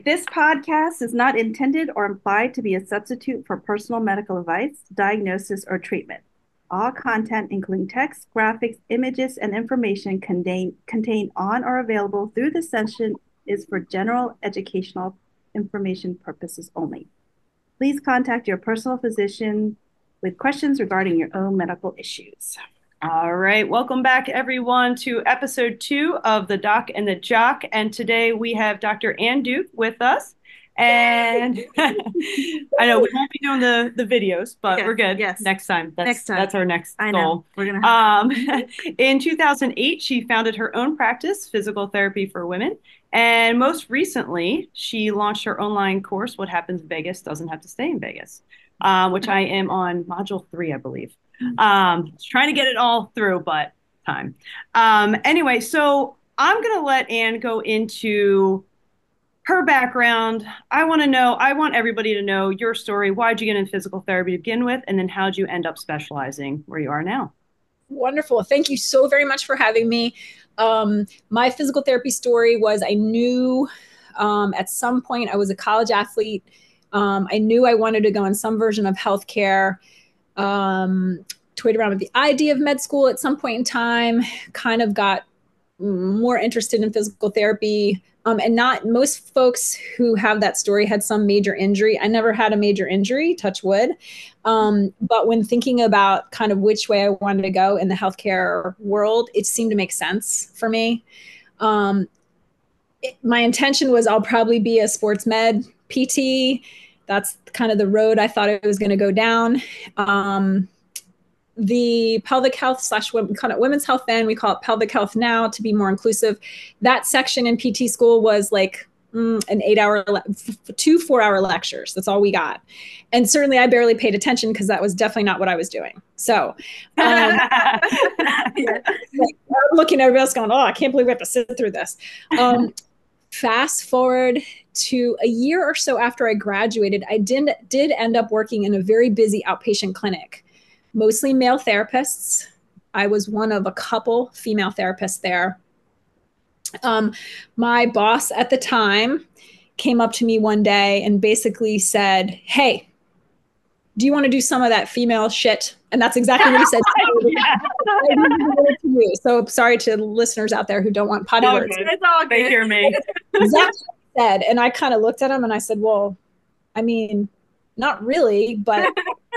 This podcast is not intended or implied to be a substitute for personal medical advice, diagnosis, or treatment. All content, including text, graphics, images, and information contained on or available through this session is for general educational information purposes only. Please contact your personal physician with questions regarding your own medical issues. All right, welcome back everyone to episode 2 of The Doc and the Jock. And today we have Dr. Ann Duke with us. And I know we won't be doing the videos, but Okay, we're good. yes. Next time. Next time. That's our next I goal. know. We're gonna In 2008, she founded her own practice, Physical Therapy for Women. And most recently, she launched her online course, What Happens in Vegas Doesn't Have to Stay in Vegas, which I am on module 3, I believe. Trying to get it all through, but time. Anyway, so I'm going to let Ann go into her background. I want everybody to know your story. Why'd you get into physical therapy to begin with? And then how'd you end up specializing where you are now? Wonderful. Thank you so very much for having me. My physical therapy story was I knew at some point I was a college athlete. I knew I wanted to go in some version of healthcare. Toyed around with the idea of med school at some point in time, kind of got more interested in physical therapy. And not most folks who have that story had some major injury. I never had a major injury, touch wood. But when thinking about kind of which way I wanted to go in the healthcare world, it seemed to make sense for me. My intention was I'll probably be a sports med PT. That's kind of the road I thought I was going to go down. The pelvic health / we call it women's health then, we call it pelvic health now to be more inclusive. That section in PT school was like an 8-hour, 2 4-hour lectures. That's all we got. And certainly I barely paid attention because that was definitely not what I was doing. So I'm looking at everybody else going, oh, I can't believe we have to sit through this. Fast forward to a year or so after I graduated, I did end up working in a very busy outpatient clinic. Mostly male therapists. I was one of a couple female therapists there. My boss at the time came up to me one day and basically said, hey, do you want to do some of that female shit? And that's exactly what he said. So sorry to listeners out there who don't want potty words. It's all good. They hear me. Exactly what he said. And I kind of looked at him and I said, well, I mean, not really, but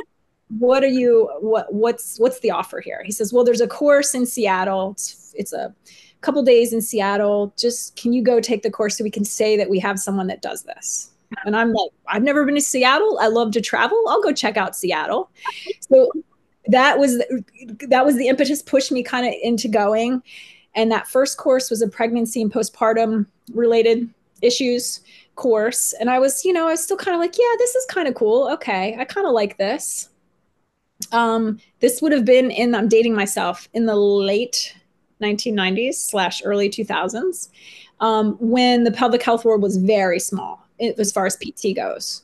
what's the offer here? He says, well, there's a course in Seattle. It's a couple days in Seattle. Just, can you go take the course so we can say that we have someone that does this? And I'm like, I've never been to Seattle. I love to travel. I'll go check out Seattle. So that was the impetus, pushed me kind of into going. And that first course was a pregnancy and postpartum related issues course. And I was still kind of like, yeah, this is kind of cool. Okay. I kind of like this. This would have been I'm dating myself, in the late 1990s / early 2000s, when the pelvic health world was very small as far as PT goes.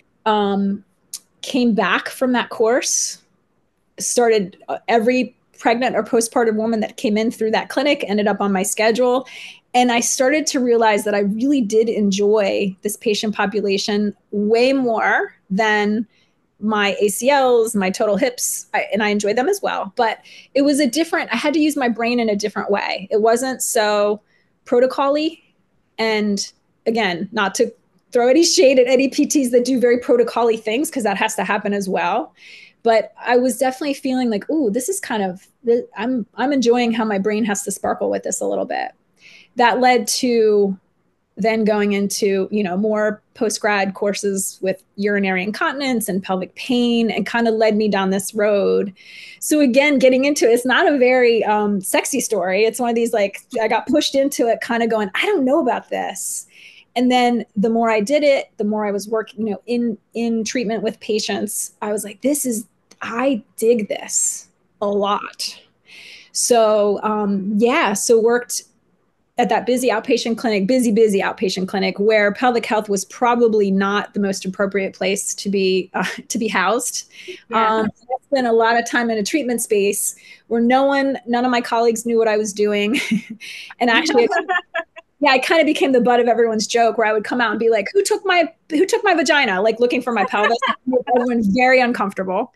Came back from that course, started every pregnant or postpartum woman that came in through that clinic ended up on my schedule. And I started to realize that I really did enjoy this patient population way more than my ACLs, my total hips, and I enjoyed them as well. But it was I had to use my brain in a different way. It wasn't so protocol-y. And again, not to throw any shade at any PTs that do very protocol-y things, because that has to happen as well. But I was definitely feeling like, ooh, this is kind of, I'm enjoying how my brain has to sparkle with this a little bit. That led to then going into, more post-grad courses with urinary incontinence and pelvic pain, and kind of led me down this road. So again, getting into it's not a very sexy story. It's one of these, like, I got pushed into it kind of going, I don't know about this. And then the more I did it, the more I was working, in treatment with patients, I was like, I dig this a lot. So so worked at that busy outpatient clinic where pelvic health was probably not the most appropriate place to be housed. Yeah. I spent a lot of time in a treatment space where none of my colleagues knew what I was doing. And actually Yeah, I kind of became the butt of everyone's joke where I would come out and be like, who took my vagina? Like looking for my pelvis. Everyone's very uncomfortable.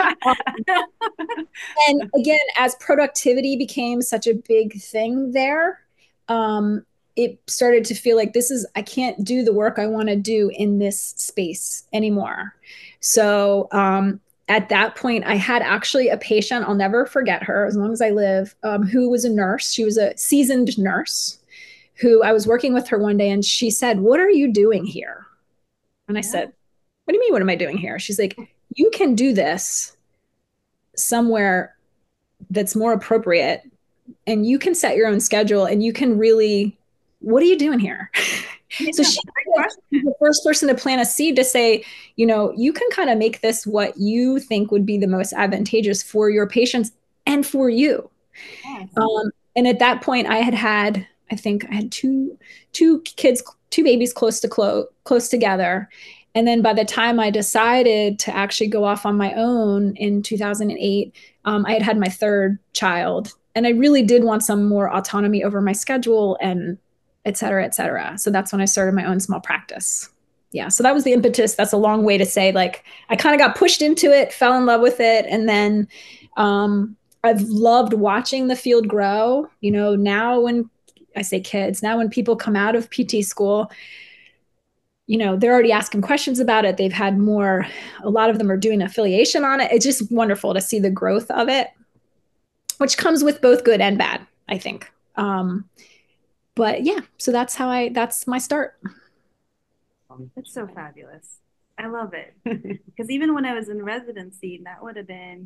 And again, as productivity became such a big thing there, it started to feel like I can't do the work I want to do in this space anymore. So at that point, I had actually a patient, I'll never forget her as long as I live, who was a nurse. She was a seasoned nurse who I was working with her one day, and she said, "What are you doing here?" And I said, "What do you mean, what am I doing here?" She's like, "You can do this somewhere that's more appropriate, and you can set your own schedule, and you can really, what are you doing here?" Yeah, So she's the first person to plant a seed to say, you can kind of make this what you think would be the most advantageous for your patients and for you. yes. And at that point, I think I had two kids, two babies close together. And then by the time I decided to actually go off on my own in 2008, I had my third child. And I really did want some more autonomy over my schedule and et cetera, et cetera. So that's when I started my own small practice. Yeah. So that was the impetus. That's a long way to say, like, I kind of got pushed into it, fell in love with it. And then I've loved watching the field grow. Now when I say kids, now when people come out of PT school, they're already asking questions about it. They've had a lot of them are doing affiliation on it. It's just wonderful to see the growth of it, which comes with both good and bad, I think. But yeah, so that's my start. That's so fabulous. I love it. Because even when I was in residency, that would have been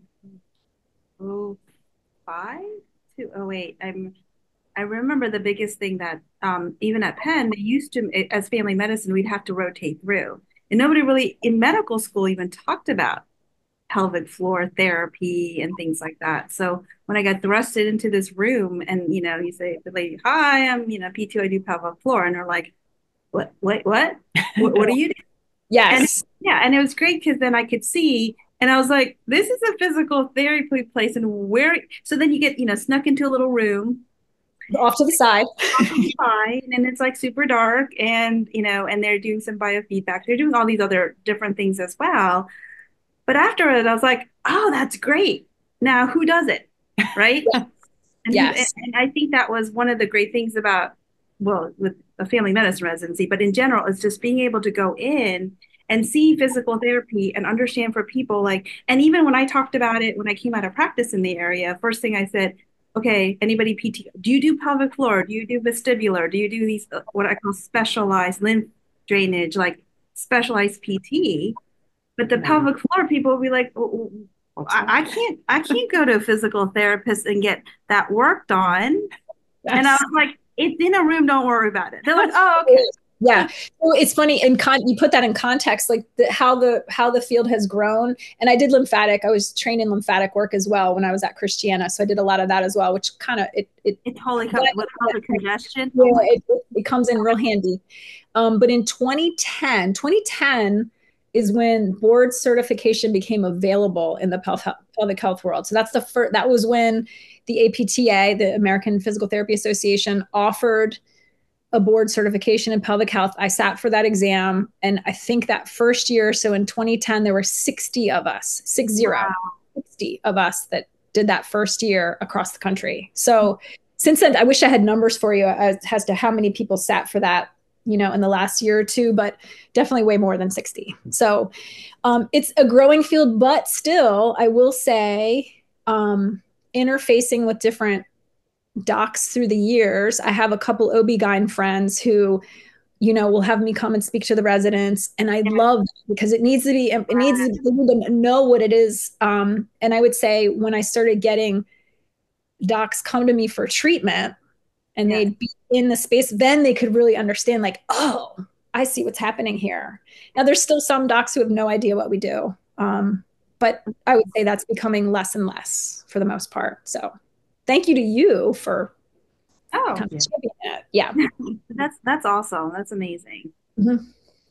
05 to 08. I remember the biggest thing that even at Penn, they used to, as family medicine, we'd have to rotate through. And nobody really in medical school even talked about pelvic floor therapy and things like that. So when I got thrusted into this room and, you say, the lady, "Hi, I'm, P2, I do pelvic floor." And they're like, what are you doing? And Yes. yeah, and it was great because then I could see, and I was like, this is a physical therapy place. And so then you get, snuck into a little room Off to the side. fine, and it's like super dark, and and they're doing some biofeedback. They're doing all these other different things as well. But after it, I was like, oh, that's great. Now who does it? Right? Yes. And I think that was one of the great things about, well, with a family medicine residency, but in general, it's just being able to go in and see physical therapy and understand for people like, and even when I talked about it, when I came out of practice in the area, first thing I said, okay, anybody PT, do you do pelvic floor? Do you do vestibular? Do you do these, what I call specialized lymph drainage, like specialized PT? But the pelvic floor people will be like, I can't go to a physical therapist and get that worked on. Yes. And I was like, it's in a room, don't worry about it. They're like, oh, okay. Yeah. So it's funny, you put that in context, like how the field has grown. And I did lymphatic. I was trained in lymphatic work as well when I was at Christiana. So I did a lot of that as well, which kind of it totally comes with all the congestion. Yeah, it comes in real handy. But in 2010 is when board certification became available in the pelvic health world. So that was when the APTA, the American Physical Therapy Association, offered a board certification in pelvic health. I sat for that exam, and I think that first year, so in 2010, there were 60 of us, 60 of us that did that first year across the country. So since then, I wish I had numbers for you as to how many people sat for that, in the last year or two, but definitely way more than 60. So it's a growing field, but still, I will say, interfacing with different docs through the years. I have a couple OB-GYN friends who, will have me come and speak to the residents. And I love that because it needs to know what it is. And I would say when I started getting docs come to me for treatment and they'd be in the space, then they could really understand, like, oh, I see what's happening here. Now there's still some docs who have no idea what we do. But I would say that's becoming less and less for the most part. So thank you to you for championing it. Yeah. That's awesome. That's amazing. Mm-hmm.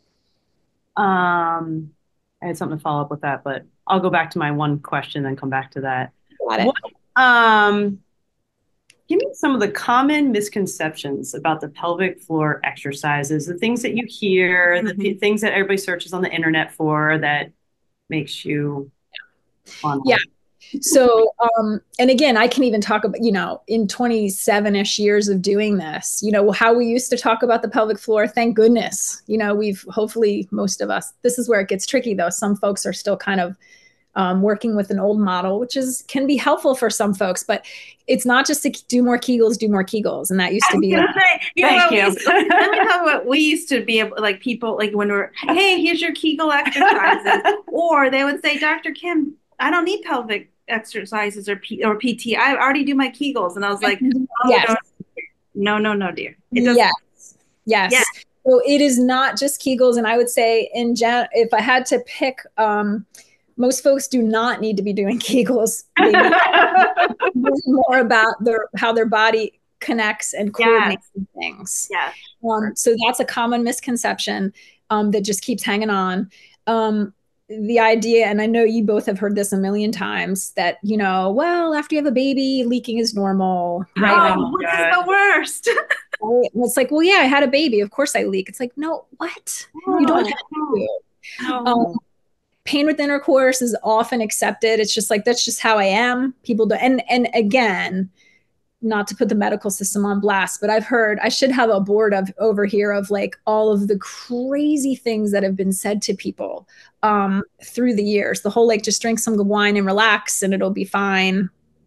I had something to follow up with that, but I'll go back to my one question and come back to that. Got it. Give me some of the common misconceptions about the pelvic floor exercises, the things that you hear, the things that everybody searches on the internet for that makes you want. Yeah. So, and again, I can even talk about, in 27-ish years of doing this, how we used to talk about the pelvic floor. Thank goodness, we've hopefully most of us, this is where it gets tricky though. Some folks are still kind of working with an old model, which can be helpful for some folks, but it's not just to do more Kegels. And that used to be. Let me tell you what we used to be able, like people, like when we're, hey, here's your Kegel exercises. Or they would say, Dr. Kim, I don't need pelvic exercises or PT. I already do my Kegels. And I was like, oh, yes. No, dear. It doesn't. Yes. So it is not just Kegels. And I would say if I had to pick, most folks do not need to be doing Kegels. They need more about how their body connects and coordinates things. Yeah. So that's a common misconception that just keeps hanging on. The idea, and I know you both have heard this a million times, that, well, after you have a baby, leaking is normal, right? Oh, this is the worst. And it's like, well, yeah, I had a baby. Of course I leak. It's like, no, what? You don't have to. Pain with intercourse is often accepted. It's just like, that's just how I am. People do. And again, not to put the medical system on blast, but I should have a board over here of like all of the crazy things that have been said to people through the years. The whole, like, just drink some wine and relax and it'll be fine.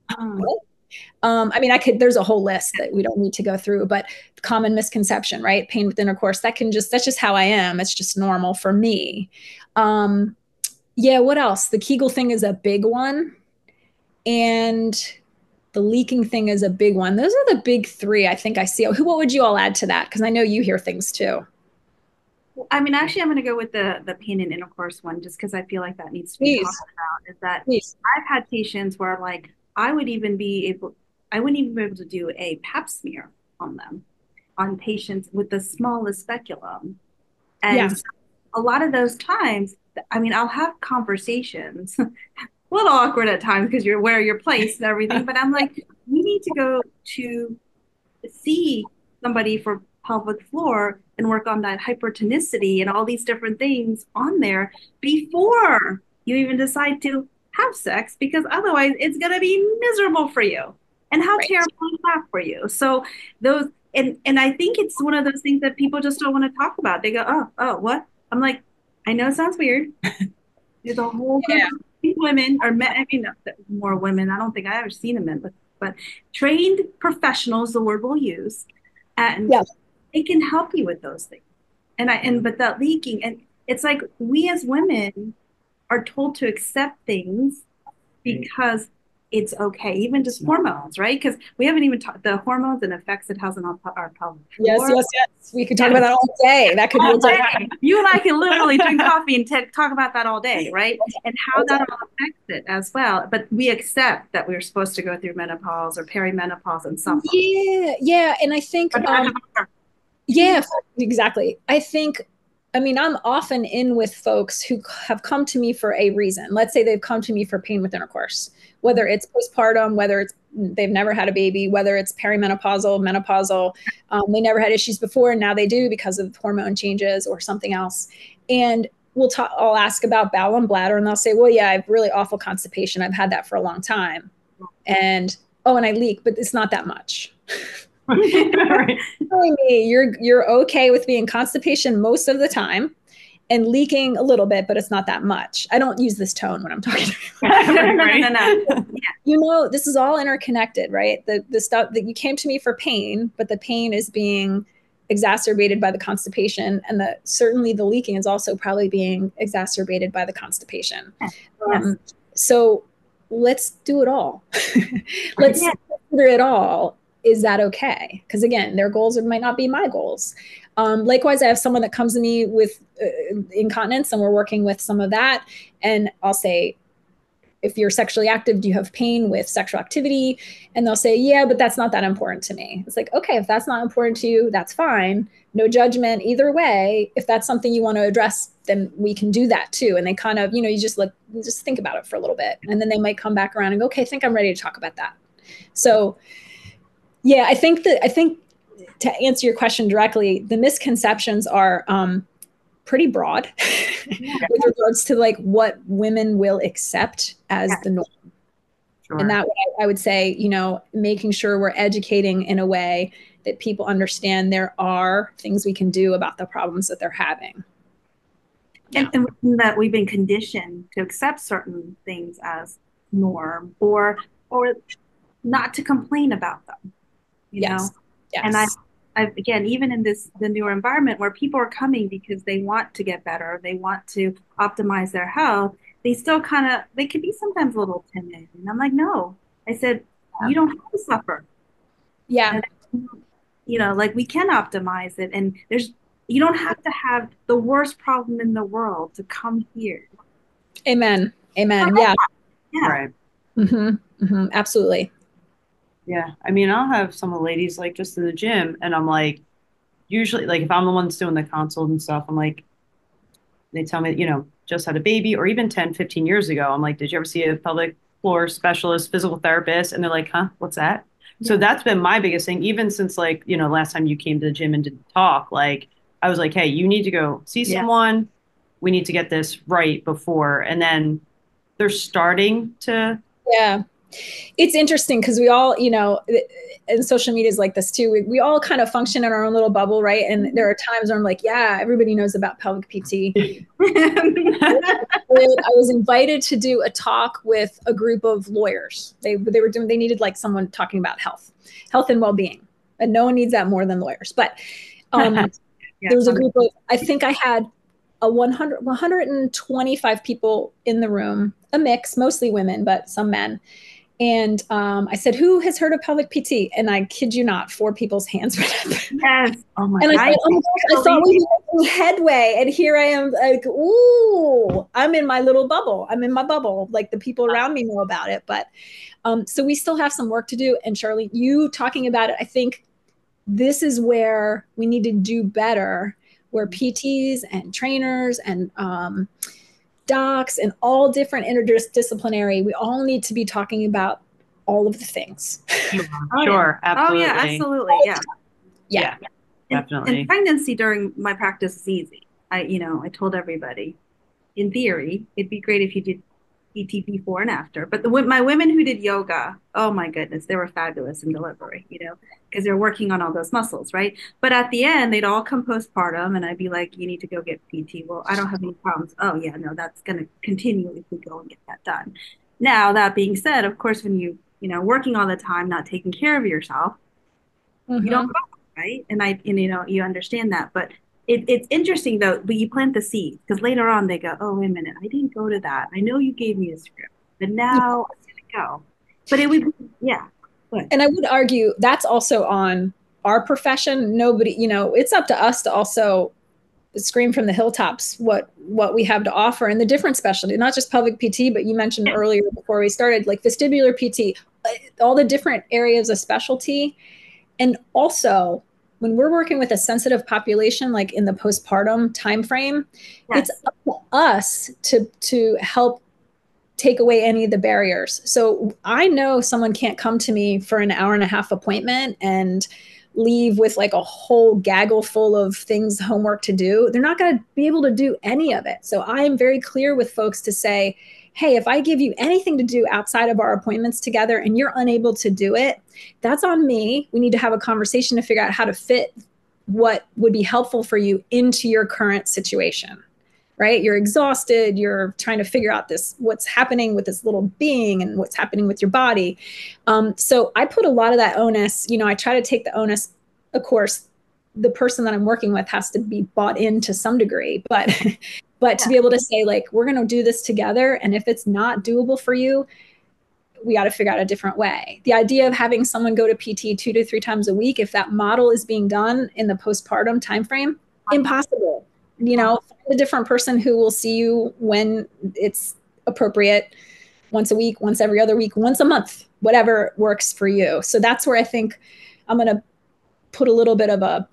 I mean, there's a whole list that we don't need to go through, but common misconception, right? Pain with intercourse, that's just how I am. It's just normal for me. Yeah. What else? The Kegel thing is a big one. And the leaking thing is a big one. Those are the big three I think I see. What would you all add to that? Because I know you hear things too. I mean, actually, I'm going to go with the pain and intercourse one, just because I feel like that needs to be talked about. Is that I've had patients where, like, I wouldn't even be able to do a Pap smear on them, on patients with the smallest speculum, and a lot of those times, I mean, I'll have conversations. A little awkward at times because you're where you're placed and everything, but I'm like, we need to go to see somebody for pelvic floor and work on that hypertonicity and all these different things on there before you even decide to have sex, because otherwise it's going to be miserable for you. And how terrible is that for you? So those, and I think it's one of those things that people just don't want to talk about. They go, oh, what? I'm like, I know it sounds weird. There's a whole group of women or men, I mean, more women. I don't think I've ever seen a men, but trained professionals, the word we'll use, and they can help you with those things. But that leaking, and it's like we as women are told to accept things because it's okay, even just hormones, right? Because we haven't even talked the hormones and effects it has on our pelvic floor. Yes. We could talk about that all day. That could be day. You and I can literally drink coffee and talk about that all day, right? And how that all affects it as well. But we accept that we're supposed to go through menopause or perimenopause and something. Yeah. And I think, exactly. I mean, I'm often in with folks who have come to me for a reason. Let's say they've come to me for pain with intercourse, whether it's postpartum, whether it's they've never had a baby, whether it's perimenopausal, menopausal, they never had issues before, and now they do because of hormone changes or something else. And I'll ask about bowel and bladder, and they'll say, well, yeah, I have really awful constipation. I've had that for a long time. And I leak, but it's not that much. Telling me you're okay with being constipation most of the time and leaking a little bit, but it's not that much. I don't use this tone when I'm talking to you. No. This is all interconnected, right? The stuff that you came to me for pain, but the pain is being exacerbated by the constipation, and certainly the leaking is also probably being exacerbated by the constipation. So let's do it all. Let's consider it all. Is that okay? Because again, their goals might not be my goals. Likewise, I have someone that comes to me with incontinence, and we're working with some of that. And I'll say, if you're sexually active, do you have pain with sexual activity? And they'll say, yeah, but that's not that important to me. It's like, okay, if that's not important to you, that's fine. No judgment either way. If that's something you want to address, then we can do that too. And they kind of, you just think about it for a little bit. And then they might come back around and go, okay, I think I'm ready to talk about that. So Yeah, I think to answer your question directly, the misconceptions are pretty broad with regards to like what women will accept as the norm. Sure. And that way, I would say, making sure we're educating in a way that people understand there are things we can do about the problems that they're having. And that we've been conditioned to accept certain things as norm or not to complain about them, you know? Yes. And I've again, even in the newer environment where people are coming because they want to get better, they want to optimize their health, they still they could be sometimes a little timid. And I'm like, no, I said, you don't have to suffer. Yeah. And, like we can optimize it. And you don't have to have the worst problem in the world to come here. Amen. Yeah. Right. Absolutely. Yeah. I mean, I'll have some of the ladies like just in the gym and I'm like, usually like if I'm the one that's doing the consult and stuff, I'm like, they tell me, just had a baby or even 10, 15 years ago. I'm like, did you ever see a pelvic floor specialist, physical therapist? And they're like, huh, what's that? Yeah. So that's been my biggest thing, even since like, last time you came to the gym and did the talk, like I was like, hey, you need to go see someone. We need to get this right before. And then they're starting to. Yeah. It's interesting because we all, and social media is like this too. We all kind of function in our own little bubble, right? And there are times where I'm like, yeah, everybody knows about pelvic PT. I was invited to do a talk with a group of lawyers. They needed like someone talking about health and well-being, and no one needs that more than lawyers. But there was a group of, I think I had 125 people in the room, a mix, mostly women, but some men. And I said, who has heard of pelvic PT? And I kid you not, 4 people's hands went up. Yes. Oh my God. And I thought we were making headway. And here I am like, ooh, I'm in my little bubble. I'm in my bubble. Like the people around me know about it. But so we still have some work to do. And Charlie, you talking about it, I think this is where we need to do better, where PTs and trainers and docs and all different interdisciplinary, we all need to be talking about all of the things. Sure. Absolutely. Oh yeah, absolutely. Yeah. Definitely. And pregnancy during my practice is easy. I told everybody, in theory, it'd be great if you did PT before and after. But my women who did yoga, oh my goodness, they were fabulous in delivery, because they're working on all those muscles, right? But at the end, they'd all come postpartum and I'd be like, you need to go get PT. Well, I don't have any problems. Oh yeah, no, that's going to continue if we go and get that done. Now, that being said, of course, when working all the time, not taking care of yourself, you don't go, right? And you understand that, but it's interesting though, but you plant the seed because later on they go, oh, wait a minute, I didn't go to that. I know you gave me a script, but now I'm going to go. But it would, yeah. And I would argue that's also on our profession. Nobody, it's up to us to also scream from the hilltops what we have to offer in the different specialty, not just pelvic PT, but you mentioned earlier before we started, like vestibular PT, all the different areas of specialty. And also, when we're working with a sensitive population, like in the postpartum timeframe, it's up to us to help take away any of the barriers. So I know someone can't come to me for an hour and a half appointment and leave with like a whole gaggle full of things, homework to do. They're not going to be able to do any of it. So I'm very clear with folks to say, hey, if I give you anything to do outside of our appointments together and you're unable to do it, that's on me. We need to have a conversation to figure out how to fit what would be helpful for you into your current situation, right? You're exhausted. You're trying to figure out what's happening with this little being and what's happening with your body. So I put a lot of that onus, I try to take the onus, of course, the person that I'm working with has to be bought in to some degree, but to be able to say like, we're going to do this together. And if it's not doable for you, we got to figure out a different way. The idea of having someone go to PT 2 to 3 times a week, if that model is being done in the postpartum timeframe, impossible. Find a different person who will see you when it's appropriate, once a week, once every other week, once a month, whatever works for you. So that's where I think I'm going to put a little bit of a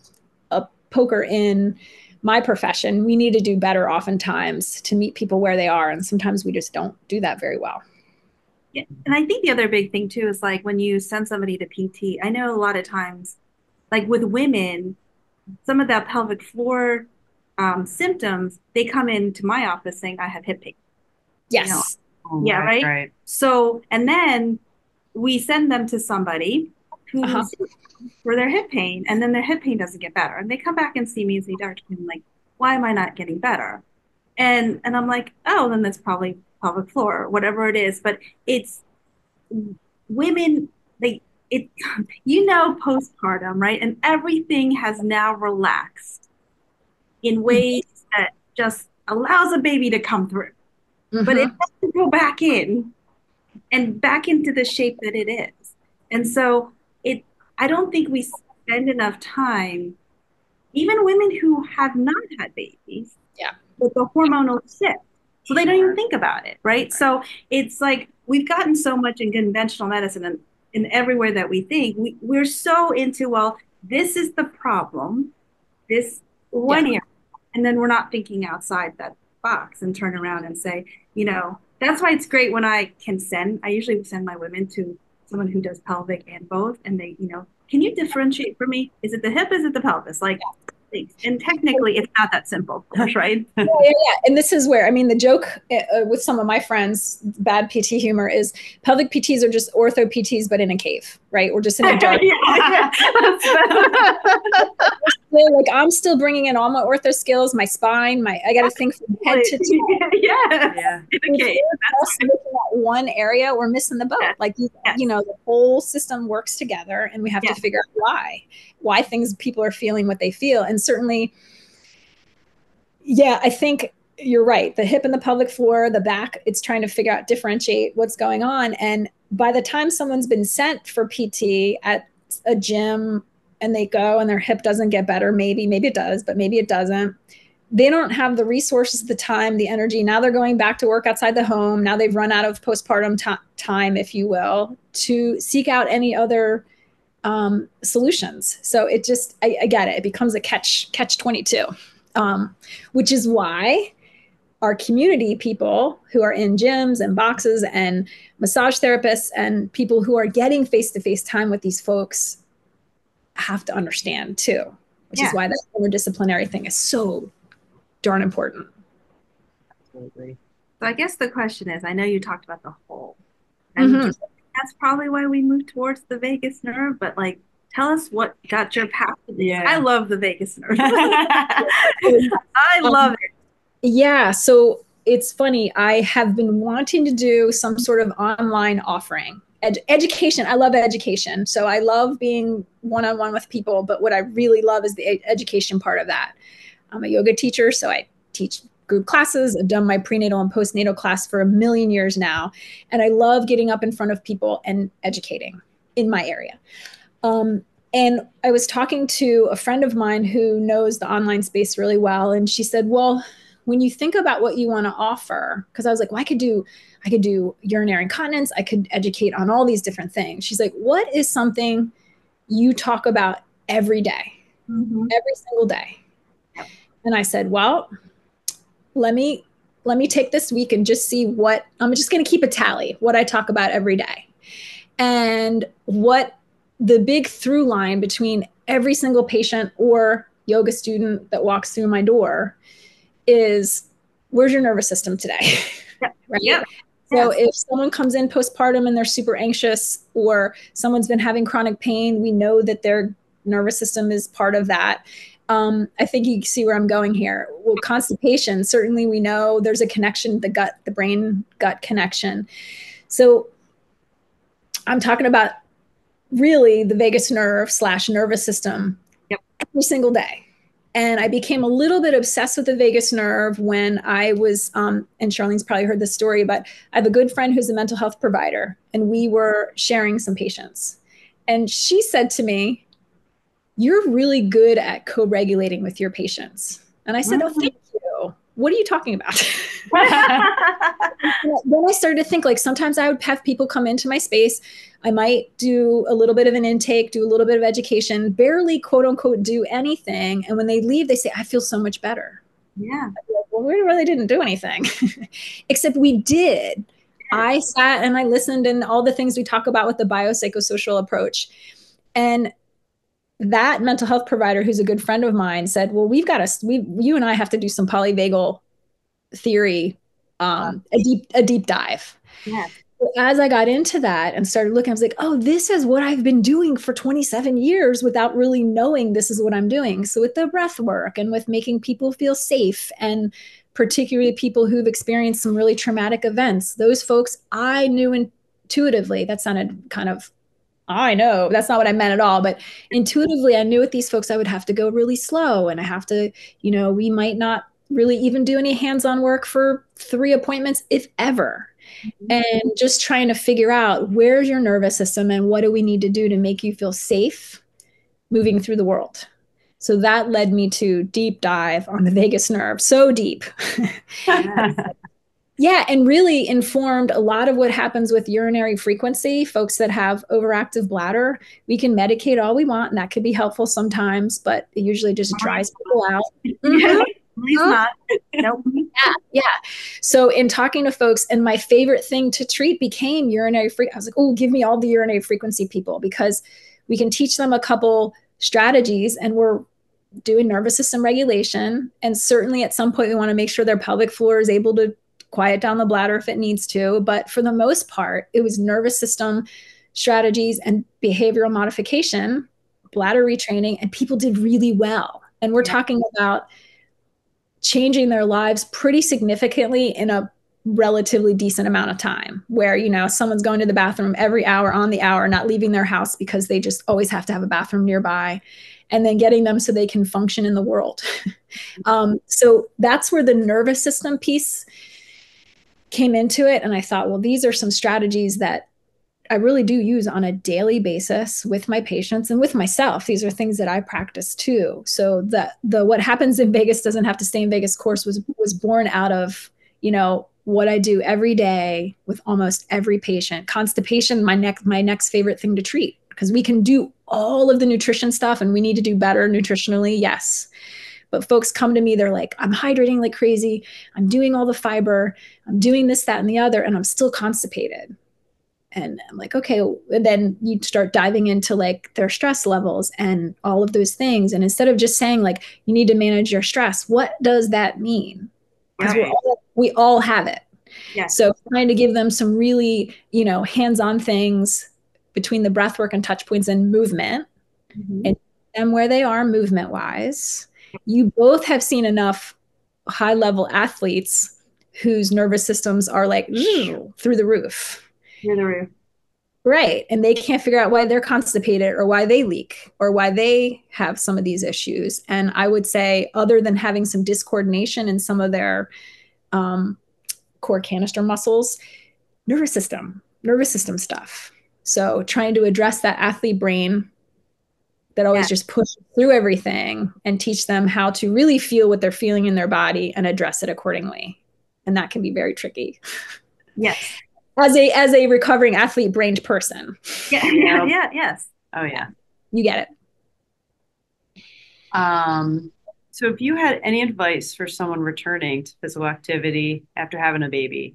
poker in my profession. We need to do better oftentimes to meet people where they are. And sometimes we just don't do that very well. Yeah. And I think the other big thing too is like when you send somebody to PT, I know a lot of times, like with women, some of that pelvic floor symptoms, they come into my office saying, I have hip pain, you know? Yes. Oh, Yeah, right. right. So, and then we send them to somebody Uh-huh. who's for their hip pain, and then their hip pain doesn't get better. And they come back and see me and say, Dr. Kim, like, why am I not getting better? And I'm like, oh, then that's probably pelvic floor or whatever it is. But it's women, they it postpartum, right? And everything has now relaxed in ways that just allows a baby to come through. But it Mm-hmm. has to go back in and back into the shape that it is. And so it I don't think we spend enough time, even women who have not had babies, Yeah. with the hormonal shift. So they don't even think about it, right? So it's like we've gotten so much in conventional medicine and in everywhere that we think, we're so into, well, this is the problem, this Yeah. one area. And then we're not thinking outside that box and turn around and say, that's why it's great when I usually send my women to someone who does pelvic and both. And they, can you differentiate for me? Is it the hip? Is it the pelvis? Like, thanks. And technically, it's not that simple, of course, right? Yeah. And this is where, I mean, the joke with some of my friends, bad PT humor, is pelvic PTs are just ortho PTs, but in a cave, right? We're just in a dark. Like I'm still bringing in all my ortho skills, my spine, I got to think from head to toe. Yeah. If we're just looking at one area, we're missing the boat. Yeah. Like, the whole system works together and we have to figure out why people are feeling what they feel. And certainly, I think you're right. The hip and the pelvic floor, the back, it's trying to figure out, differentiate what's going on. And by the time someone's been sent for PT at a gym and they go and their hip doesn't get better, maybe it does, but maybe it doesn't. They don't have the resources, the time, the energy. Now they're going back to work outside the home. Now they've run out of postpartum time, if you will, to seek out any other solutions. So it just, I get it. It becomes a catch 22, which is why our community people who are in gyms and boxes and massage therapists and people who are getting face-to-face time with these folks have to understand too, which is why that interdisciplinary thing is so darn important. Absolutely. So I guess the question is, I know you talked about the whole, and that's probably why we moved towards the vagus nerve, but like, tell us what got your path to this. I love the vagus nerve. I love it. Yeah. So it's funny. I have been wanting to do some sort of online offering. Education. I love education. So I love being one-on-one with people, but what I really love is the education part of that. I'm a yoga teacher, so I teach group classes. I've done my prenatal and postnatal class for a million years now. And I love getting up in front of people and educating in my area. And I was talking to a friend of mine who knows the online space really well. And she said, well, when you think about what you want to offer, because I was like, well, I could do urinary incontinence. I could educate on all these different things. She's like, what is something you talk about every day, every single day? And I said, well, let me take this week and just see what, I'm just going to keep a tally, what I talk about every day. And what the big through line between every single patient or yoga student that walks through my door is, where's your nervous system today? Right? Yeah. So if someone comes in postpartum and they're super anxious, or someone's been having chronic pain, we know that their nervous system is part of that. I think you see where I'm going here. Well, constipation, certainly we know there's a connection, the brain gut connection. So I'm talking about really the vagus nerve / nervous system every single day. And I became a little bit obsessed with the vagus nerve when I was, and Charlene's probably heard this story, but I have a good friend who's a mental health provider, and we were sharing some patients. And she said to me, you're really good at co-regulating with your patients. And I said, oh, thank you. What are you talking about? Then I started to think, like, sometimes I would have people come into my space. I might do a little bit of an intake, do a little bit of education, barely quote unquote do anything. And when they leave, they say, I feel so much better. Yeah. Like, well, we really didn't do anything, except we did. I sat and I listened, and all the things we talk about with the biopsychosocial approach. And that mental health provider, who's a good friend of mine, said, well, you and I have to do some polyvagal theory, a deep dive. Yeah. As I got into that and started looking, I was like, oh, this is what I've been doing for 27 years without really knowing this is what I'm doing. So with the breath work and with making people feel safe, and particularly people who've experienced some really traumatic events, those folks I knew intuitively. That sounded kind of, I know that's not what I meant at all, but intuitively I knew with these folks I would have to go really slow, and I have to, we might not really even do any hands-on work for 3 appointments, if ever. And just trying to figure out where's your nervous system and what do we need to do to make you feel safe moving through the world. So that led me to deep dive on the vagus nerve, so deep. Yeah, and really informed a lot of what happens with urinary frequency. Folks that have overactive bladder, we can medicate all we want, and that could be helpful sometimes, but it usually just dries people out. Please not. Nope. Yeah. So in talking to folks, and my favorite thing to treat became urinary frequency. I was like, oh, give me all the urinary frequency people, because we can teach them a couple strategies, and we're doing nervous system regulation. And certainly at some point we want to make sure their pelvic floor is able to quiet down the bladder if it needs to. But for the most part, it was nervous system strategies and behavioral modification, bladder retraining, and people did really well. And we're talking about changing their lives pretty significantly in a relatively decent amount of time, where, someone's going to the bathroom every hour on the hour, not leaving their house because they just always have to have a bathroom nearby, and then getting them so they can function in the world. So that's where the nervous system piece came into it. And I thought, well, these are some strategies that I really do use on a daily basis with my patients and with myself. These are things that I practice too. So the what happens in Vegas doesn't have to stay in Vegas course was born out of, what I do every day with almost every patient. Constipation, my next favorite thing to treat, because we can do all of the nutrition stuff and we need to do better nutritionally. Yes. But folks come to me, they're like, I'm hydrating like crazy. I'm doing all the fiber. I'm doing this, that, and the other, and I'm still constipated. And I'm like, okay. And then you start diving into like their stress levels and all of those things. And instead of just saying like, you need to manage your stress, what does that mean? Because we all have it. Yeah. So trying to give them some really, hands-on things between the breath work and touch points and movement, and them where they are movement wise. You both have seen enough high level athletes whose nervous systems are like through the roof. Right. And they can't figure out why they're constipated or why they leak or why they have some of these issues. And I would say, other than having some discoordination in some of their core canister muscles, nervous system stuff. So trying to address that athlete brain that always just pushes through everything, and teach them how to really feel what they're feeling in their body and address it accordingly. And that can be very tricky. Yes. As a recovering athlete brained person. Yes. Oh yeah. You get it. So if you had any advice for someone returning to physical activity after having a baby,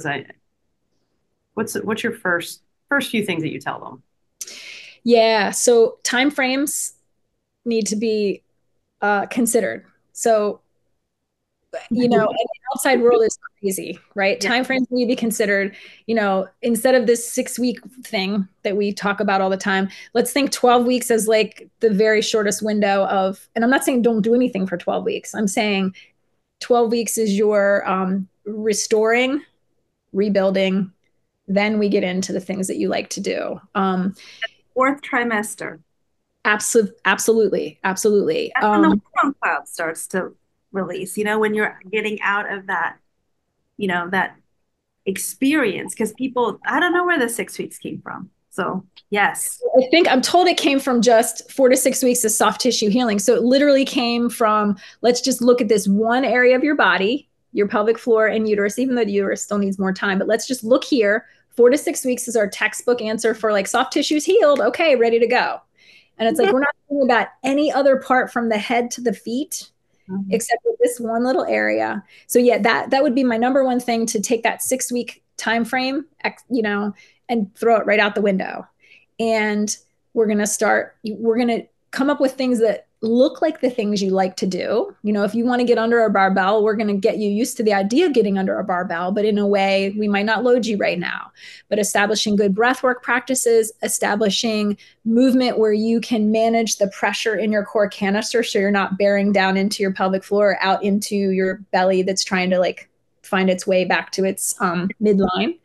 what's your first few things that you tell them? Yeah. So timeframes need to be considered. So, and the outside world is crazy, right? Yeah. Timeframes need to be considered. Instead of this 6-week thing that we talk about all the time, let's think 12 weeks as like the very shortest window of, and I'm not saying don't do anything for 12 weeks. I'm saying 12 weeks is your restoring, rebuilding. Then we get into the things that you like to do. 4th trimester. Absolutely. That's when the hormone cloud starts to release, when you're getting out of that, that experience, because people, I don't know where the 6 weeks came from. So yes. I'm told it came from just 4 to 6 weeks of soft tissue healing. So it literally came from, let's just look at this one area of your body, your pelvic floor and uterus, even though the uterus still needs more time, but let's just look here. 4 to 6 weeks is our textbook answer for like soft tissue's healed. Okay, ready to go. And it's like, we're not thinking about any other part from the head to the feet, except for this one little area. So yeah, that would be my number one thing, to take that 6-week time frame, and throw it right out the window. And we're going to come up with things that look like the things you like to do. If you want to get under a barbell, we're going to get you used to the idea of getting under a barbell, but in a way we might not load you right now. But establishing good breathwork practices, establishing movement where you can manage the pressure in your core canister so you're not bearing down into your pelvic floor, out into your belly that's trying to like find its way back to its midline.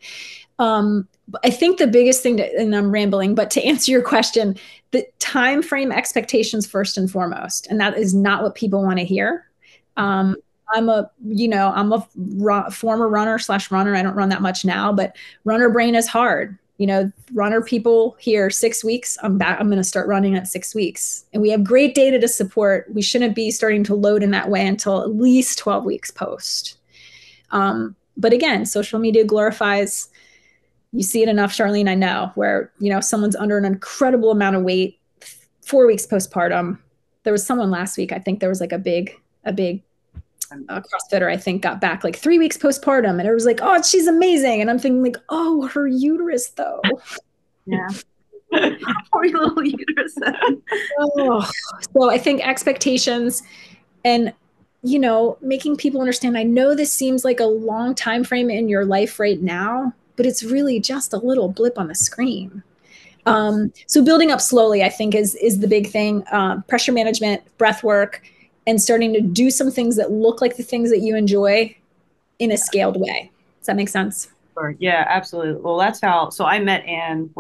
I think the biggest thing, and I'm rambling, but to answer your question, the time frame expectations first and foremost, and that is not what people want to hear. I'm a former runner/runner. I don't run that much now, but runner brain is hard. Runner people here, 6 weeks, I'm back. I'm going to start running at 6 weeks, and we have great data to support. We shouldn't be starting to load in that way until at least 12 weeks post. But again, social media glorifies. You see it enough, Charlene, I know, where, someone's under an incredible amount of weight 4 weeks postpartum. There was someone last week, I think there was like a big CrossFitter, I think, got back like 3 weeks postpartum, and it was like, oh, she's amazing. And I'm thinking like, oh, her uterus though. Yeah. Poor little uterus. So I think expectations and, making people understand, I know this seems like a long time frame in your life right now, but it's really just a little blip on the screen. So building up slowly, I think, is the big thing. Pressure management, breath work, and starting to do some things that look like the things that you enjoy in a scaled way. Does that make sense? Sure. Yeah, absolutely. Well, that's how. So I met Anne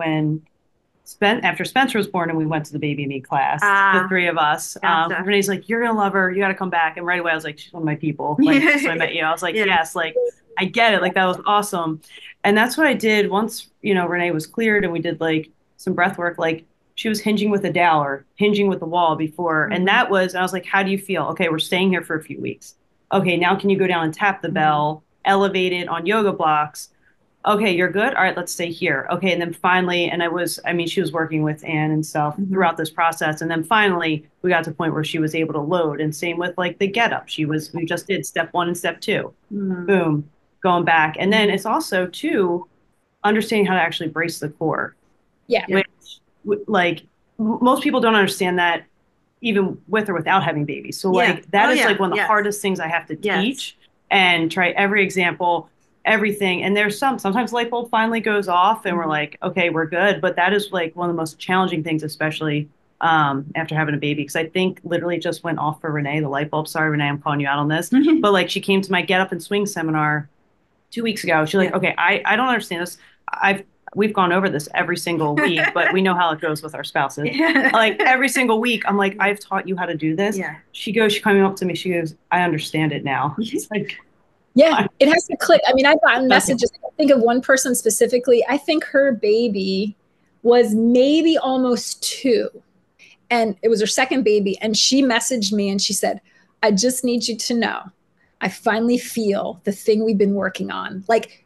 after Spencer was born, and we went to the Baby Me class, the three of us. Gotcha. Renee's like, you're gonna love her. You got to come back. And right away, I was like, she's one of my people. Like, so I met you. I was like, yes, like I get it. Like that was awesome. And that's what I did once, Renee was cleared and we did like some breath work. Like she was hinging with a dowel or hinging with the wall before. Mm-hmm. And I was like, how do you feel? Okay, we're staying here for a few weeks. Okay, now can you go down and tap the bell, elevate it on yoga blocks? Okay, you're good. All right, let's stay here. Okay. And then finally, she was working with Anne and stuff throughout this process. And then finally we got to the point where she was able to load, and same with like the get up. We just did step 1 and step 2, boom, going back. And then it's also too, understanding how to actually brace the core. Yeah. Which, like most people don't understand that even with or without having babies. So like that is like one of the hardest things I have to teach and try every example, everything. And there's sometimes light bulb finally goes off and we're like, okay, we're good. But that is like one of the most challenging things, especially after having a baby. Because I think literally just went off for Renee, the light bulb. Sorry, Renee, I'm calling you out on this. But like she came to my Get Up and Swing seminar 2 weeks ago. She's like, okay, I don't understand this. We've gone over this every single week, but we know how it goes with our spouses. Like every single week, I'm like, I've taught you how to do this. Yeah. She coming up to me, she goes, I understand it now. It's like, yeah, it has to click. I mean, I've gotten messages. I think of one person specifically. I think her baby was maybe almost 2, and it was her second baby. And she messaged me and she said, I just need you to know, I finally feel the thing we've been working on. Like,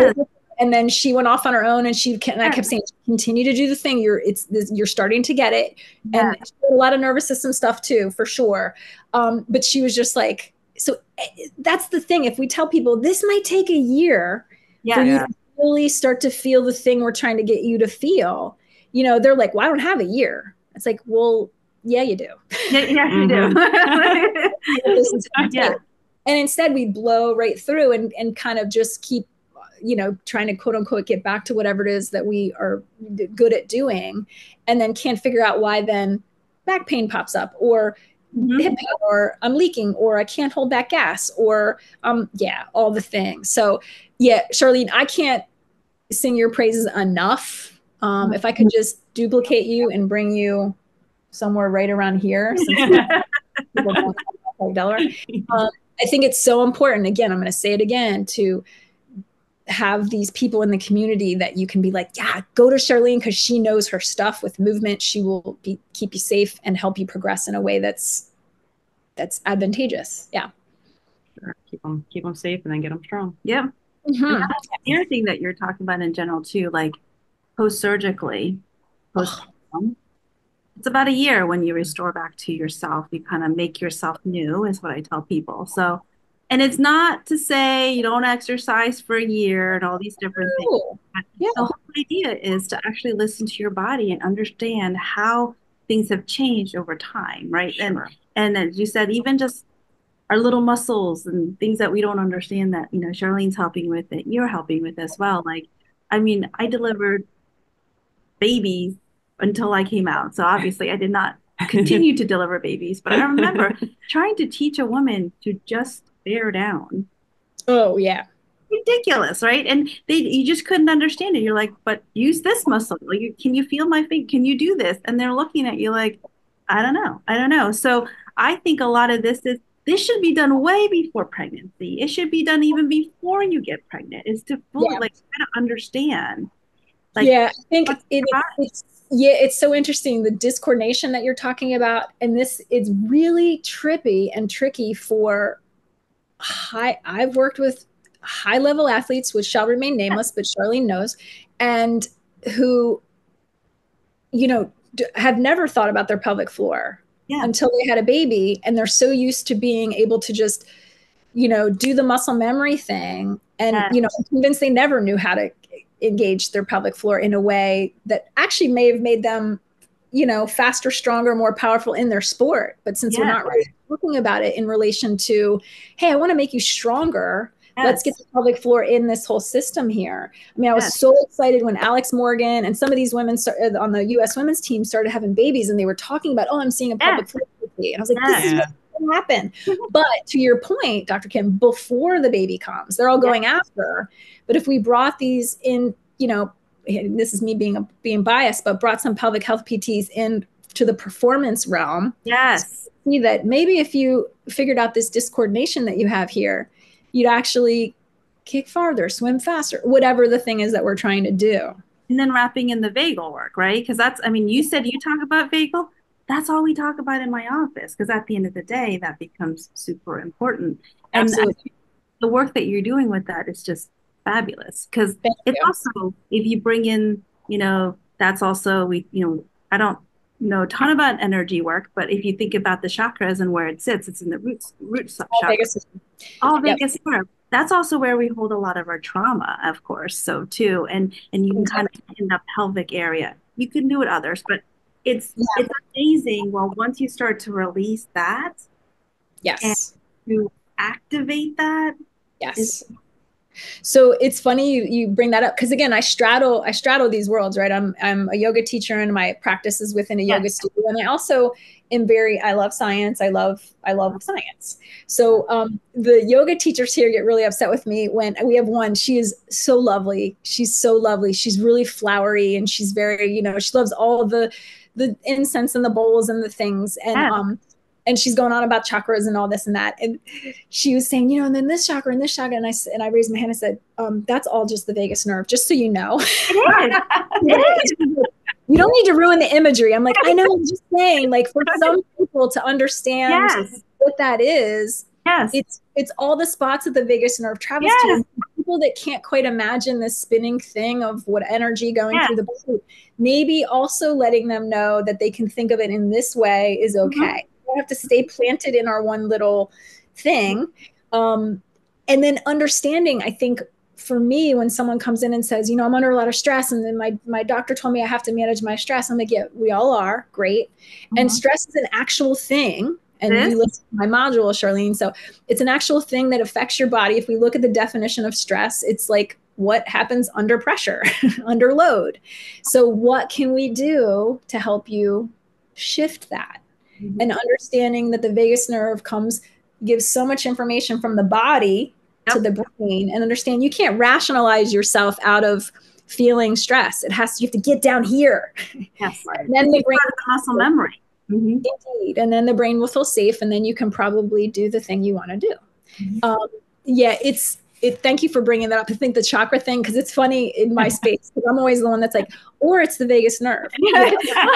and then she went off on her own, and I kept saying, continue to do the thing. You're starting to get it. And a lot of nervous system stuff too, for sure. But she was just like, so that's the thing. If we tell people this might take a year for you to really start to feel the thing we're trying to get you to feel, they're like, well, I don't have a year. It's like, well, yeah, you do. Yeah, you do. And instead we blow right through and kind of just keep, trying to quote unquote get back to whatever it is that we are good at doing, and then can't figure out why then back pain pops up, or hip pain, or I'm leaking, or I can't hold back gas, or all the things. So Charlene, I can't sing your praises enough. If I could just duplicate you and bring you somewhere right around here, since people don't have Delaware. I think it's so important. Again, I'm going to say it again, to have these people in the community that you can be like, yeah, go to Charlene because she knows her stuff with movement. She will keep you safe and help you progress in a way that's advantageous. Yeah. Sure. Keep them safe and then get them strong. Yeah. Mm-hmm. The other thing that you're talking about in general too, like post-surgically, it's about a year when you restore back to yourself. You kind of make yourself new, is what I tell people. So And it's not to say you don't exercise for a year and all these different things. Oh, But yeah. the whole idea is to actually listen to your body and understand how things have changed over time, right? Sure. And as you said, even just our little muscles and things that we don't understand that, Charlene's helping with, that you're helping with as well. Like, I mean, I delivered babies until I came out. So obviously I did not continue to deliver babies, but I remember trying to teach a woman to just bear down. Oh, yeah. Ridiculous, right? And you just couldn't understand it. You're like, but use this muscle. Like, can you feel my feet? Can you do this? And they're looking at you like, I don't know. I don't know. So I think a lot of this should be done way before pregnancy. It should be done even before you get pregnant. Is to fully Yeah. like try to understand. Like, Yeah, I think what's your body? it's so interesting the discoordination that you're talking about, and this is really trippy and tricky for I've worked with high level athletes, which shall remain nameless, but Charlene knows, and who, have never thought about their pelvic floor Yeah. until they had a baby, and they're so used to being able to just, do the muscle memory thing, and I'm convinced they never knew how to engage their pelvic floor in a way that actually may have made them, faster, stronger, more powerful in their sport. But since we're not really talking about it in relation to, hey, I want to make you stronger, let's get the pelvic floor in this whole system here. I mean, I was so excited when Alex Morgan and some of these women on the U.S. women's team started having babies, and they were talking about, oh, I'm seeing a pelvic floor. And I was like, this is what's going to happen. But to your point, Dr. Kim, before the baby comes, they're all going after. But if we brought these in, this is me being biased, but brought some pelvic health PTs in to the performance realm. Yes. See that maybe if you figured out this discoordination that you have here, you'd actually kick farther, swim faster, whatever the thing is that we're trying to do. And then wrapping in the vagal work, right? Because you said you talk about vagal. That's all we talk about in my office, because at the end of the day, that becomes super important. And Absolutely. The work that you're doing with that is just fabulous, because it's also, if you bring in, that's also, I don't know a ton about energy work, but if you think about the chakras and where it sits, it's in the root chakra. All vagus nerve. That's also where we hold a lot of our trauma, of course. So too, and you can kind of in the pelvic area. You can do it others, but it's amazing. Well, once you start to release that, and to activate that, so it's funny you bring that up, because again, I straddle these worlds, right? I'm a yoga teacher, and my practice is within a yoga studio, and I also am I love science. I love science. So the yoga teachers here get really upset with me when we have one. She is so lovely. She's so lovely. She's really flowery, and she's very, she loves all of the incense and the bowls and the things, and she's going on about chakras and all this and that. And she was saying, and then this chakra and this chakra. And I raised my hand and said, that's all just the vagus nerve, just so you know. It is. You don't need to ruin the imagery. I'm like, I know, I'm just saying, like, for some people to understand what that is, it's all the spots that the vagus nerve travels to. People that can't quite imagine this spinning thing of what energy going through the body, maybe also letting them know that they can think of it in this way is okay. We don't have to stay planted in our one little thing. And then understanding, I think, for me, when someone comes in and says, I'm under a lot of stress, and then my doctor told me I have to manage my stress, I'm like, yeah, we all are. Great. And stress is an actual thing. And you listen to my module, Charlene. So it's an actual thing that affects your body. If we look at the definition of stress, it's like what happens under pressure, under load. So what can we do to help you shift that? And understanding that the vagus nerve gives so much information from the body to the brain, and understand you can't rationalize yourself out of feeling stress. You have to get down here. Yes. And then the brain, muscle memory. Indeed. And then the brain will feel safe, and then you can probably do the thing you want to do. Thank you for bringing that up. I think the chakra thing, because it's funny in my space, because I'm always the one that's like, or it's the vagus nerve. Well,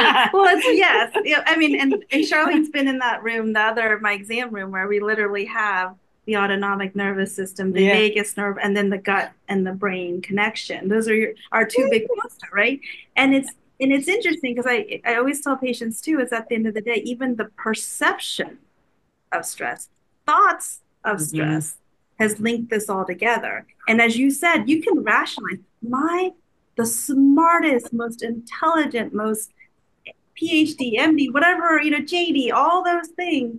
I mean, and Charlene's been in that room, my exam room, where we literally have the autonomic nervous system, the vagus nerve, and then the gut and the brain connection. Those are our two big cluster, right? And it's interesting, because I always tell patients too, is at the end of the day, even the perception of stress, thoughts of stress, has linked this all together. And as you said, you can rationalize the smartest, most intelligent, most PhD, MD, whatever, JD, all those things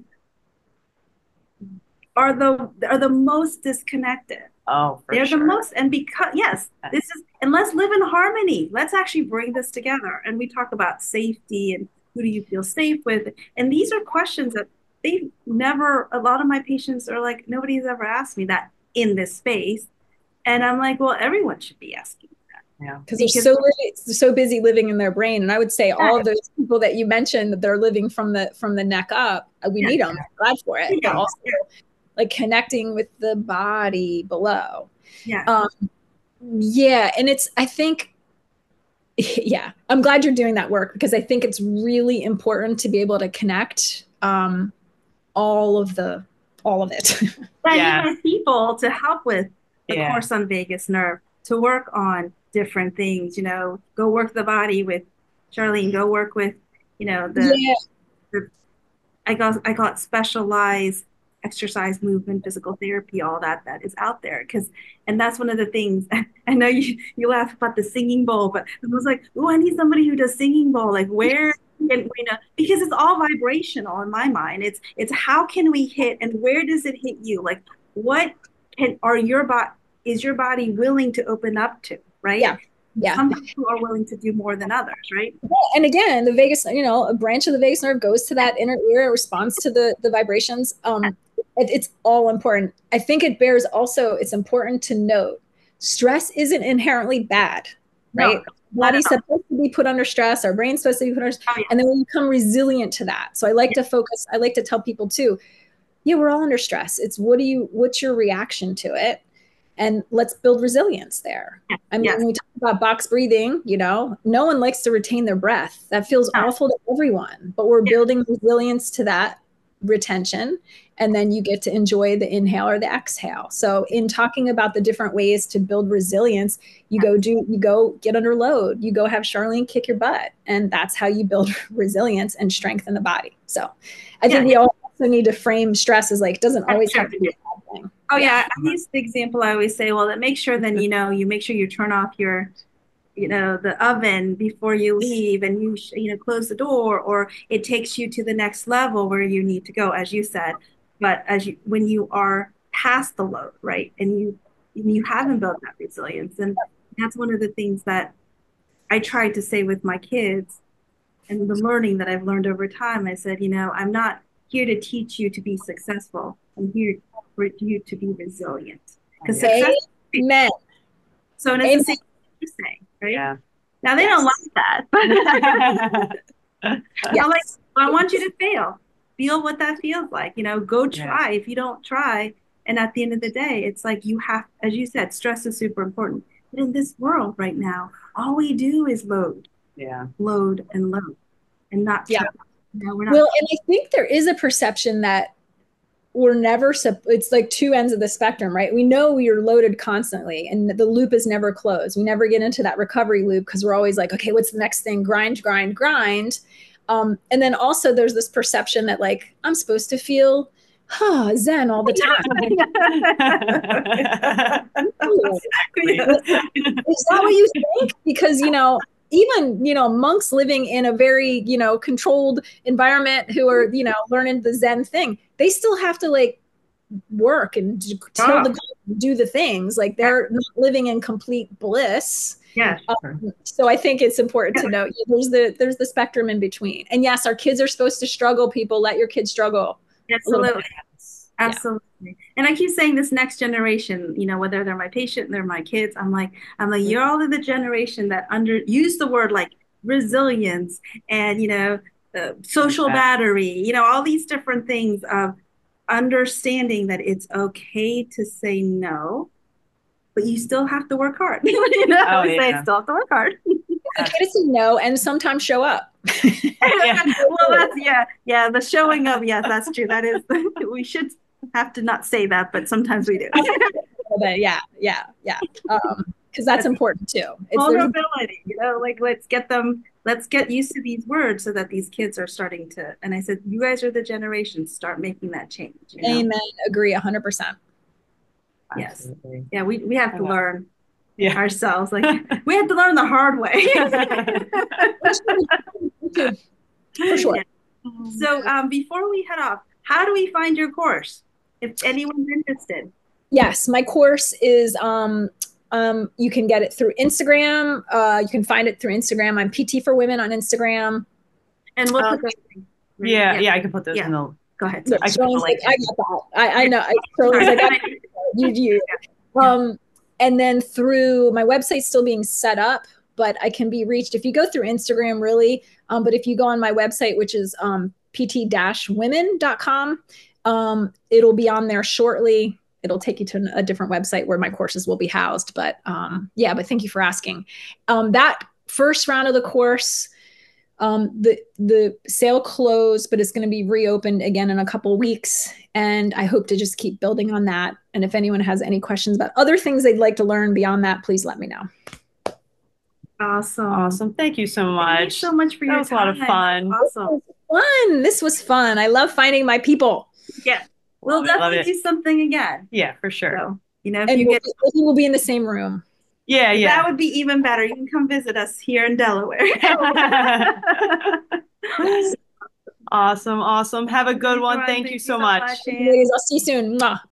are the most disconnected. Oh, for They're sure. the most, and because yes, this is, and let's live in harmony. Let's actually bring this together. And we talk about safety and who do you feel safe with? And these are questions that a lot of my patients are like, nobody's ever asked me that in this space. And I'm like, well, everyone should be asking that. Yeah. Because they're so busy living in their brain. And I would say all of those people that you mentioned that they're living from the neck up, we need them. I'm glad for it. But also like connecting with the body below. Yeah. Yeah. And I think, yeah, I'm glad you're doing that work because I think it's really important to be able to connect all of it. I need people to help with the course on vagus nerve, to work on different things, go work the body with Charlene, go work with, I call it specialized exercise, movement, physical therapy, all that is out there. And that's one of the things. I know you laugh about the singing bowl, but I was like, oh, I need somebody who does singing bowl. Like where can because it's all vibrational in my mind. It's how can we hit and where does it hit you? Like what is your body willing to open up to, right? Yeah. Yeah. Some people are willing to do more than others, right? And again, the vagus, a branch of the vagus nerve goes to that inner ear, it responds to the vibrations. It's all important. I think it's important to note stress isn't inherently bad, right? No, body's supposed to be put under stress, our brain's supposed to be put under stress, and then we become resilient to that. So I like to tell people too, yeah, we're all under stress. It's what's your reaction to it? And let's build resilience there. I mean, when we talk about box breathing, no one likes to retain their breath. That feels awful to everyone, but we're building resilience to that retention. And then you get to enjoy the inhale or the exhale. So in talking about the different ways to build resilience, you go get under load, you go have Charlene kick your butt. And that's how you build resilience and strengthen the body. So I think we also need to frame stress as like, it doesn't always have to be a bad thing. Oh yeah. I use the example I always say, well, make sure then, you make sure you turn off your, the oven before you leave and you close the door, or it takes you to the next level where you need to go, as you said. But when you are past the load, right. And you haven't built that resilience. And that's one of the things that I tried to say with my kids and the learning that I've learned over time. I said, I'm not here to teach you to be successful. I'm here for you to be resilient. Because success. Amen. So it's the same thing you're saying, right? Yeah. Now they don't like that, but I want you to fail. Feel what that feels like. Go try. If you don't try, and at the end of the day, it's like you have, as you said, stress is super important. But in this world right now, all we do is load. Yeah. Load and load, and not. Yeah. We're not. Well, and I think there is a perception that we're never, it's like two ends of the spectrum, right? We know we are loaded constantly and the loop is never closed. We never get into that recovery loop because we're always like, okay, what's the next thing? Grind, grind, grind. And then also there's this perception that like, I'm supposed to feel zen all the time. Is that what you think? Because, even, monks living in a very, controlled environment who are, learning the Zen thing, they still have to like work and do the things. Like they're not living in complete bliss. Yeah. So I think it's important to note there's the spectrum in between. And yes, our kids are supposed to struggle. People, let your kids struggle. Absolutely. Absolutely. Yeah. And I keep saying this next generation, whether they're my patient, they're my kids, I'm like, you're all in the generation that use the word like resilience and, social battery, all these different things of understanding that it's okay to say no, but you still have to work hard. I still have to work hard. It's okay to say no and sometimes show up. Well, that's, the showing up. Yes, that's true. That is, we should have to not say that, but sometimes we do. But yeah. Because that's important too. It's vulnerability, let's get used to these words so that these kids are starting to, and I said, you guys are the generation, start making that change. Amen. Agree 100%. Yes. Absolutely. Yeah, we have to learn Yeah. ourselves. Like we have to learn the hard way. For sure. Yeah. So before we head off, how do we find your course if anyone's interested? Yes, my course is you can get it through Instagram. You can find it through Instagram. I'm PT for Women on Instagram. And we'll put those things. Right? Yeah, I can put those in the. Go ahead. Yeah, Shirley's like, I got that. I know. Shirley's like, you. And then through my website's still being set up, but I can be reached if you go through Instagram, really. But if you go on my website, which is pt-women.com, it'll be on there shortly. It'll take you to a different website where my courses will be housed. But but thank you for asking. That first round of the course, the sale closed, but it's going to be reopened again in a couple of weeks. And I hope to just keep building on that. And if anyone has any questions about other things they'd like to learn beyond that, please let me know. Awesome. Thank you so much. Thank you so much for your time. That was a lot of fun. Awesome. This was fun. I love finding my people. Yeah. We'll definitely do something again. Yeah, for sure. So, if we'll be in the same room. Yeah. That would be even better. You can come visit us here in Delaware. Awesome. Have a good one. Thank you so much. Ladies, I'll see you soon. Mwah.